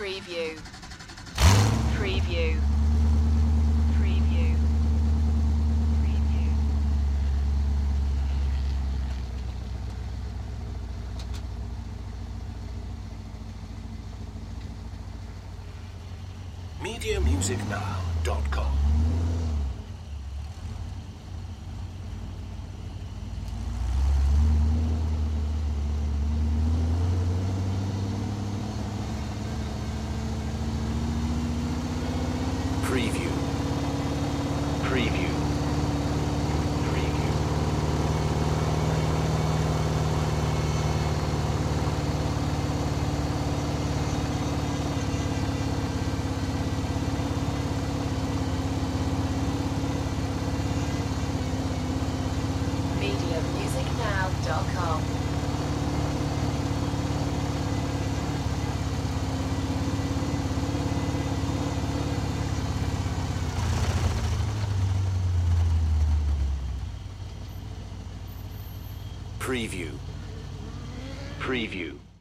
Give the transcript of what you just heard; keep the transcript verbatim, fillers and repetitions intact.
Preview. Preview. Preview. Preview. media music now dot com. Preview. Preview. Preview. media music now dot com. Preview. Preview.